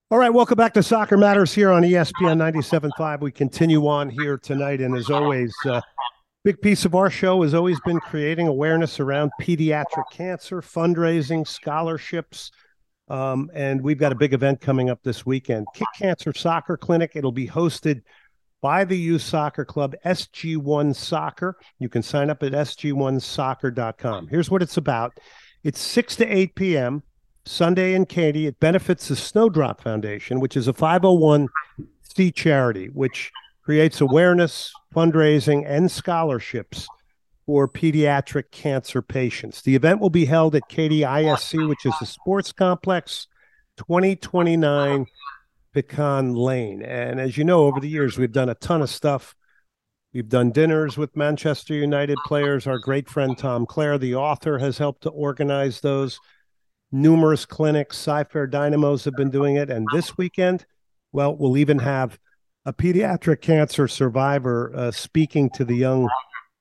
All right, welcome back to Soccer Matters here on ESPN 97.5. We continue on here tonight, and as always, big piece of our show has always been creating awareness around pediatric cancer, fundraising, scholarships, and we've got a big event coming up this weekend, Kick Cancer Soccer Clinic. It'll be hosted by the youth soccer club, SG1 Soccer. You can sign up at sg1soccer.com. Here's what it's about. It's 6 to 8 p.m., Sunday in Katy. It benefits the Snowdrop Foundation, which is a 501c charity, which creates awareness, fundraising, and scholarships for pediatric cancer patients. The event will be held at Katy ISC, which is a sports complex, 2029 Pecan Lane. And as you know, over the years, we've done a ton of stuff. We've done dinners with Manchester United players. Our great friend Tom Clare, the author, has helped to organize those. Numerous clinics, Cy-Fair Dynamos have been doing it. And this weekend, well, we'll even have a pediatric cancer survivor speaking to the young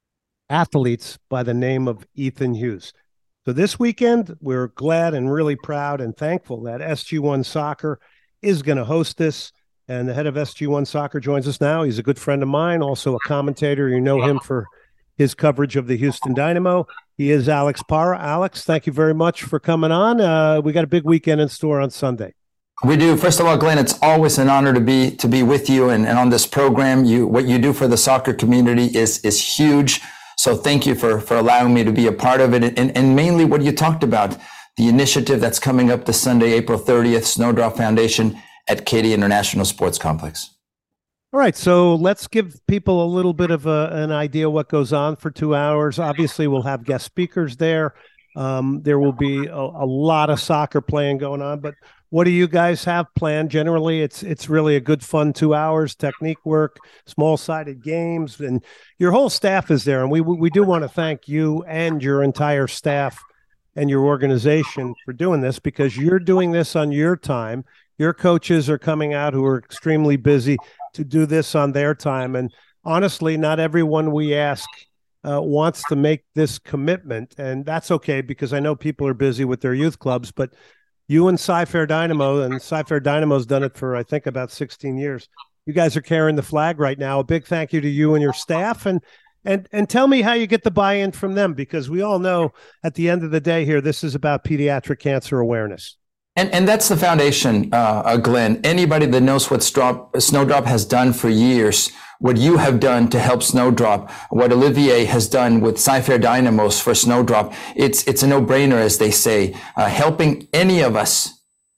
athletes by the name of Ethan Hughes. So this weekend, we're glad and really proud and thankful that SG1 Soccer is going to host this. And the head of SG1 Soccer joins us now. He's a good friend of mine, also a commentator. You know him for his coverage of the Houston Dynamo. He is Alex Parra. Alex, thank you very much for coming on. We got a big weekend in store on Sunday. We do. First of all, Glenn, it's always an honor to be with you and on this program. What you do for the soccer community is huge. So thank you for allowing me to be a part of it. And mainly what you talked about, the initiative that's coming up this Sunday, April 30th, Snowdrop Foundation at Katy International Sports Complex. All right, so let's give people a little bit of an idea what goes on for 2 hours. Obviously, we'll have guest speakers there. There will be a lot of soccer playing going on, but what do you guys have planned? Generally, it's really a good, fun 2 hours, technique work, small-sided games, and your whole staff is there. And we do want to thank you and your entire staff and your organization for doing this, because you're doing this on your time. Your coaches are coming out who are extremely busy to do this on their time. And honestly, not everyone we ask wants to make this commitment. And that's okay, because I know people are busy with their youth clubs, but you and Cy-Fair Dynamo, and Cy-Fair Dynamo's done it for, I think, about 16 years. You guys are carrying the flag right now. A big thank you to you and your staff. And tell me how you get the buy-in from them, because we all know at the end of the day here, this is about pediatric cancer awareness. And that's the foundation, Glenn. Anybody that knows what Snowdrop has done for years, what you have done to help Snowdrop, what Olivier has done with Cy-Fair Dynamos for Snowdrop, it's a no-brainer, as they say. Helping any of us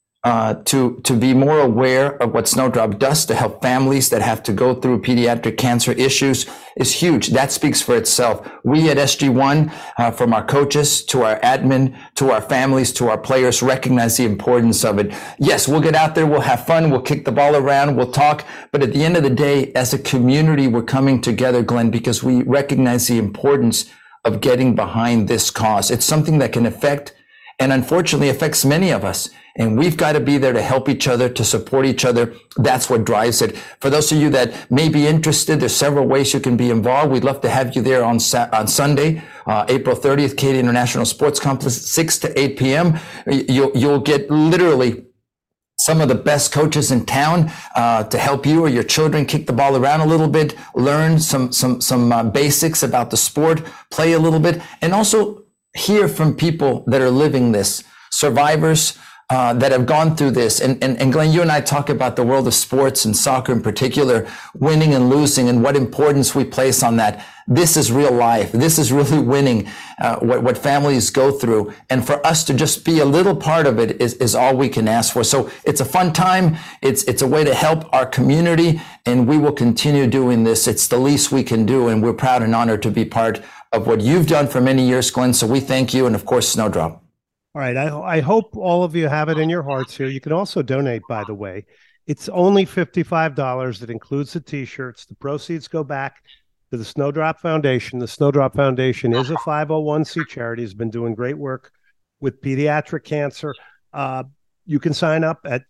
to be more aware of what Snowdrop does to help families that have to go through pediatric cancer issues is huge. That speaks for itself. We at SG1, from our coaches to our admin, to our families, to our players, recognize the importance of it. Yes, we'll get out there, we'll have fun, we'll kick the ball around, we'll talk, but at the end of the day, as a community, we're coming together, Glenn, because we recognize the importance of getting behind this cause. It's something that can affect, and unfortunately affects, many of us. And we've got to be there to help each other, to support each other. That's what drives it. For those of you that may be interested, there's several ways you can be involved. We'd love to have you there on Sunday, April 30th, Katy International Sports Complex, 6 to 8 p.m. You'll get literally some of the best coaches in town to help you or your children kick the ball around a little bit, learn some basics about the sport, play a little bit, and also hear from people that are living this, survivors that have gone through this. And Glenn, you and I talk about the world of sports and soccer in particular, winning and losing, and what importance we place on that. This is real life. This is really winning, what families go through. And for us to just be a little part of it is all we can ask for. So it's a fun time. It's a way to help our community, and we will continue doing this. It's the least we can do, and we're proud and honored to be part of what you've done for many years, Glenn. So we thank you, and of course, Snowdrop. All right. I hope all of you have it in your hearts here. You can also donate, by the way. It's only $55. That includes the T-shirts. The proceeds go back to the Snowdrop Foundation. The Snowdrop Foundation is a 501c charity. Has been doing great work with pediatric cancer. You can sign up at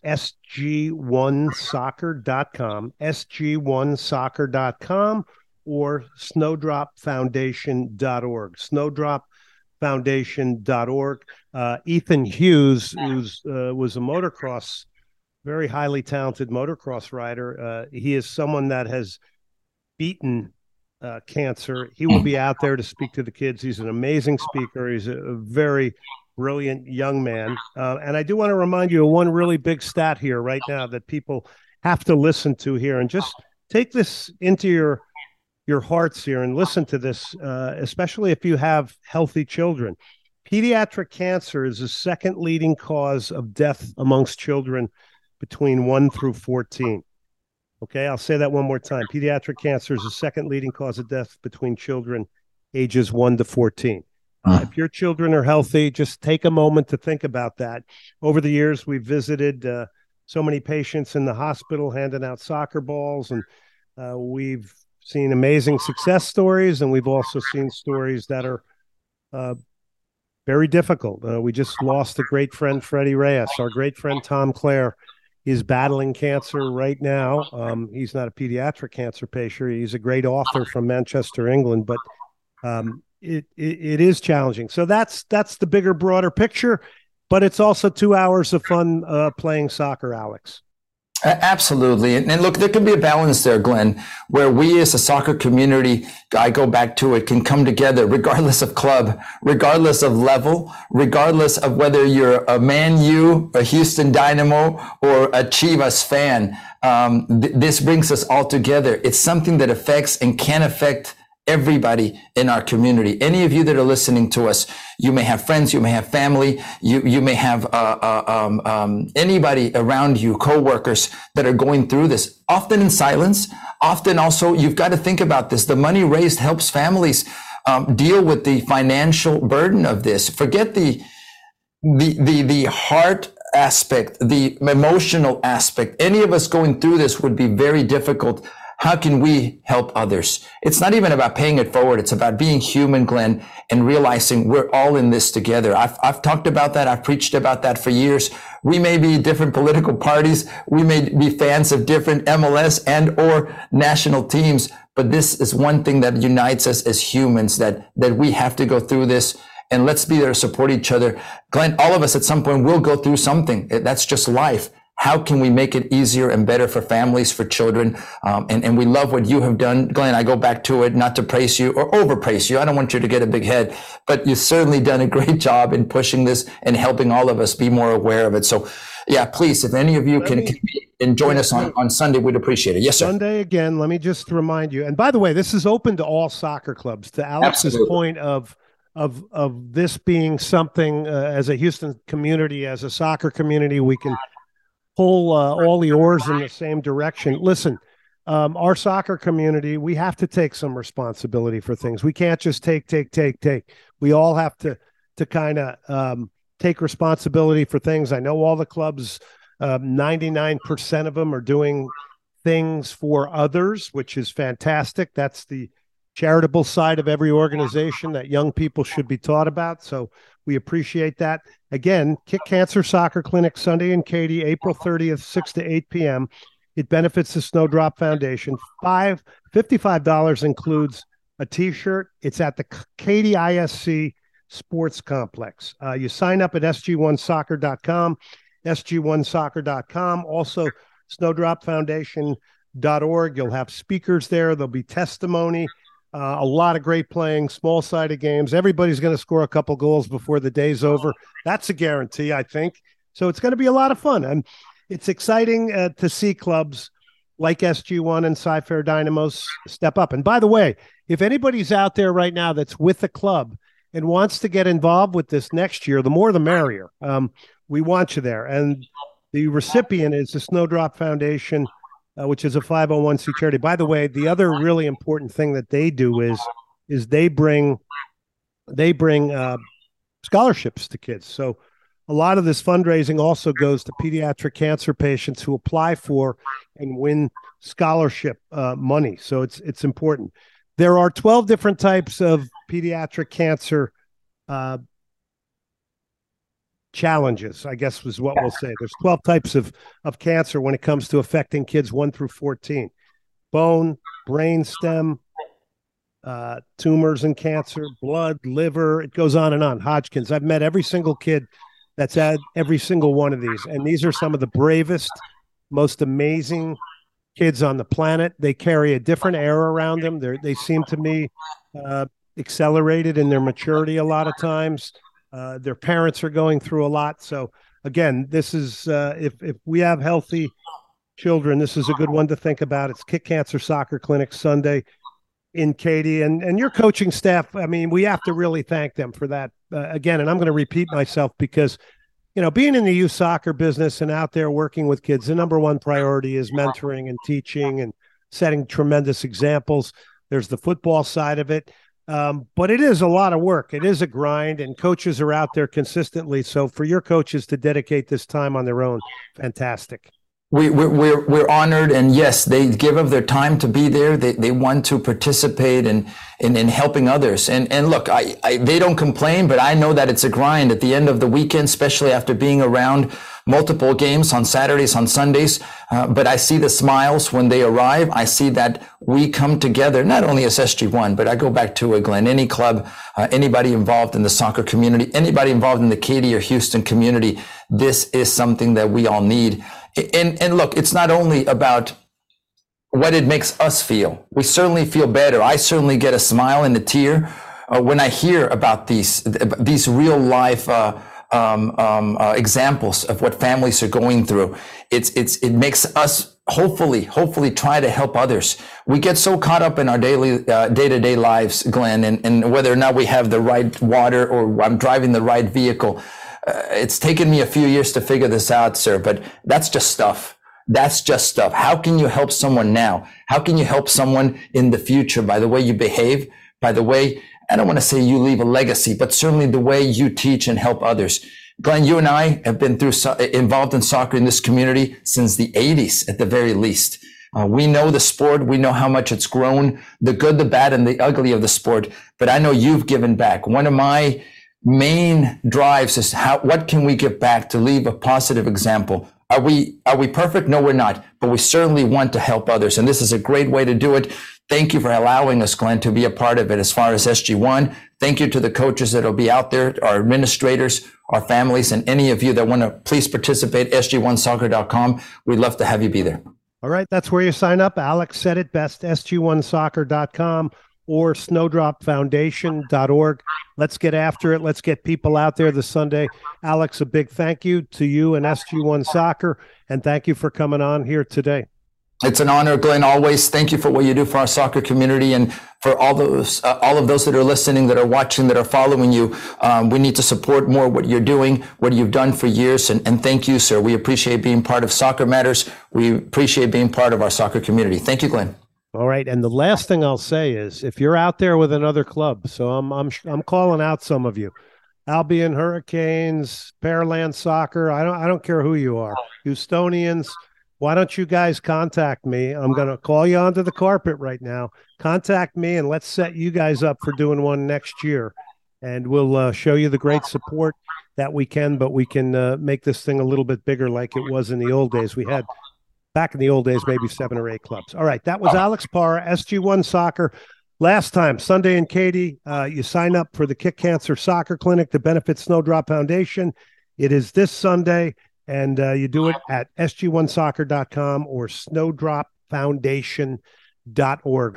sg1soccer.com, sg1soccer.com, or snowdropfoundation.org. Snowdropfoundation.org. Ethan Hughes, who was a motocross very highly talented motocross rider. He is someone that has beaten cancer. He will be out there to speak to the kids. He's an amazing speaker. He's a very brilliant young man. And I do want to remind you of one really big stat here right now that people have to listen to here, and just take this into your hearts here and listen to this, especially if you have healthy children. Pediatric cancer is the second leading cause of death amongst children between 1 through 14. Okay, I'll say that one more time. Pediatric cancer is the second leading cause of death between children ages 1 to 14. If your children are healthy, just take a moment to think about that. Over the years, we've visited so many patients in the hospital handing out soccer balls, and we've seen amazing success stories, and we've also seen stories that are very difficult. We just lost a great friend, Freddie Reyes. Our great friend, Tom Clare, is battling cancer right now. He's not a pediatric cancer patient. He's a great author from Manchester, England, but it is challenging. So that's the bigger, broader picture, but it's also 2 hours of fun playing soccer, Alex. Absolutely. And look, there can be a balance there, Glenn, where we as a soccer community, I go back to it, can come together regardless of club, regardless of level, regardless of whether you're a Man U, a Houston Dynamo, or a Chivas fan. This brings us all together. It's something that affects and can affect everybody in our community. Any of you that are listening to us, you may have friends, you may have family, you may have anybody around you, coworkers that are going through this, often in silence. Often also, you've got to think about this. The money raised helps families deal with the financial burden of this. Forget the heart aspect, the emotional aspect. Any of us going through this would be very difficult. How can we help others? It's not even about paying it forward. It's about being human, Glenn, and realizing we're all in this together. I've talked about that. I've preached about that for years. We may be different political parties. We may be fans of different MLS and or national teams, but this is one thing that unites us as humans, that we have to go through this, and let's be there to support each other. Glenn, all of us at some point will go through something. That's just life. How can we make it easier and better for families, for children? And we love what you have done. Glenn, I go back to it, not to praise you or overpraise you. I don't want you to get a big head, but you've certainly done a great job in pushing this and helping all of us be more aware of it. So yeah, please, if any of you can join us on Sunday, we'd appreciate it. Yes, sir. Sunday again, let me just remind you. And by the way, this is open to all soccer clubs. To Alex's point of this being something as a Houston community, as a soccer community, we can pull all the oars in the same direction. Listen, our soccer community, we have to take some responsibility for things. We can't just take. We all have to kind of take responsibility for things. I know all the clubs, 99% of them are doing things for others, which is fantastic. That's the charitable side of every organization that young people should be taught about. So we appreciate that. Again, Kick Cancer Soccer Clinic, Sunday in Katy, April 30th, 6 to 8 p.m. It benefits the Snowdrop Foundation. $55 includes a T-shirt. It's at the Katy ISC Sports Complex. You sign up at sg1soccer.com, sg1soccer.com. Also, snowdropfoundation.org. You'll have speakers there. There'll be testimony. A lot of great playing, small-sided games. Everybody's going to score a couple goals before the day's over. That's a guarantee, I think. So it's going to be a lot of fun. And it's exciting to see clubs like SG1 and Cy-Fair Dynamos step up. And by the way, if anybody's out there right now that's with a club and wants to get involved with this next year, the more the merrier. We want you there. And the recipient is the Snowdrop Foundation, which is a 501c charity. By the way, the other really important thing that they do is they bring scholarships to kids. So a lot of this fundraising also goes to pediatric cancer patients who apply for and win scholarship money. So it's important. There are 12 different types of pediatric cancer challenges, I guess was what we'll say. There's 12 types of cancer when it comes to affecting kids 1 through 14. Bone, brain stem, tumors and cancer, blood, liver, it goes on and on. Hodgkin's. I've met every single kid that's had every single one of these. And these are some of the bravest most amazing kids on the planet. They carry a different air around them. They seem to me accelerated in their maturity a lot of times. Their parents are going through a lot. So again, this is if we have healthy children, this is a good one to think about. It's Kick Cancer Soccer Clinic Sunday in Katy, and your coaching staff. I mean, we have to really thank them for that again. And I'm going to repeat myself because, being in the youth soccer business and out there working with kids, the number one priority is mentoring and teaching and setting tremendous examples. There's the football side of it. But it is a lot of work. It is a grind, and coaches are out there consistently. So for your coaches to dedicate this time on their own, fantastic. We're honored, and yes, they give up their time to be there. They want to participate in helping others. And look, they don't complain, but I know that it's a grind at the end of the weekend, especially after being around multiple games on Saturdays, on Sundays. But I see the smiles when they arrive. I see that we come together, not only as SG1, but I go back to Glenn, any club, anybody involved in the soccer community, anybody involved in the Katy or Houston community. This is something that we all need. And look, it's not only about what it makes us feel. We certainly feel better. I certainly get a smile and a tear when I hear about these real life examples of what families are going through. It makes us hopefully try to help others. We get so caught up in our daily day-to-day lives, Glenn, and whether or not we have the right water or I'm driving the right vehicle. It's taken me a few years to figure this out, sir, but that's just stuff. That's just stuff. How can you help someone now? How can you help someone in the future by the way you behave, by the way, I don't want to say you leave a legacy, but certainly the way you teach and help others. Glenn, you and I have been involved in soccer in this community since the 80s at the very least. We know the sport. We know how much it's grown, the good, the bad, and the ugly of the sport. But I know you've given back. One of my main drives is what can we give back to leave a positive example? Are we perfect? No, we're not, but we certainly want to help others. And this is a great way to do it. Thank you for allowing us, Glenn, to be a part of it as far as SG1. Thank you to the coaches that will be out there, our administrators, our families, and any of you that want to please participate, sg1soccer.com. We'd love to have you be there. All right. That's where you sign up. Alex said it best, sg1soccer.com. or snowdropfoundation.org. Let's get after it. Let's get people out there this Sunday. Alex, a big thank you to you and SG1 Soccer, and thank you for coming on here today. It's an honor, Glenn, always. Thank you for what you do for our soccer community and for all of those that are listening, that are watching, that are following you. We need to support more what you're doing, what you've done for years, and thank you, sir. We appreciate being part of Soccer Matters. We appreciate being part of our soccer community. Thank you, Glenn. All right, and the last thing I'll say is, if you're out there with another club, so I'm calling out some of you, Albion Hurricanes, Pearland Soccer. I don't care who you are, Houstonians. Why don't you guys contact me? I'm going to call you onto the carpet right now. Contact me, and let's set you guys up for doing one next year, and we'll show you the great support that we can. But we can make this thing a little bit bigger, like it was in the old days. We had. Back in the old days, maybe 7 or 8 clubs. All right, that was Alex Parra, SG1 Soccer. Last time, Sunday in Katy, you sign up for the Kick Cancer Soccer Clinic to benefit Snowdrop Foundation. It is this Sunday, and you do it at sg1soccer.com or snowdropfoundation.org.